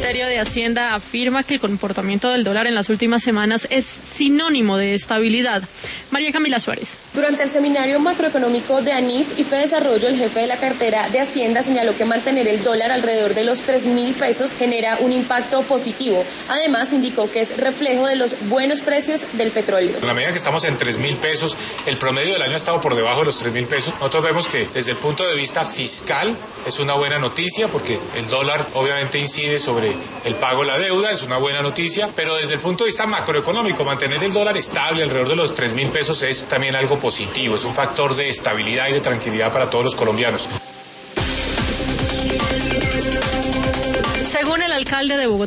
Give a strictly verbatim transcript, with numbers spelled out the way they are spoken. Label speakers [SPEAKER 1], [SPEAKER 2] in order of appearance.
[SPEAKER 1] Ministerio de Hacienda afirma que el comportamiento del dólar en las últimas semanas es sinónimo de estabilidad. María Camila Suárez.
[SPEAKER 2] Durante el seminario macroeconómico de ANIF y FEDesarrollo, el jefe de la cartera de Hacienda señaló que mantener el dólar alrededor de los tres mil pesos genera un impacto positivo. Además, indicó que es reflejo de los buenos precios del petróleo.
[SPEAKER 3] En la medida que estamos en tres mil pesos, el promedio del año ha estado por debajo de los tres mil pesos. Nosotros vemos que desde el punto de vista fiscal es una buena noticia porque el dólar obviamente incide sobre el pago de la deuda, es una buena noticia, pero desde el punto de vista macroeconómico, mantener el dólar estable alrededor de los tres mil pesos es también algo positivo, es un factor de estabilidad y de tranquilidad para todos los colombianos.
[SPEAKER 1] Según el alcalde de Bogotá,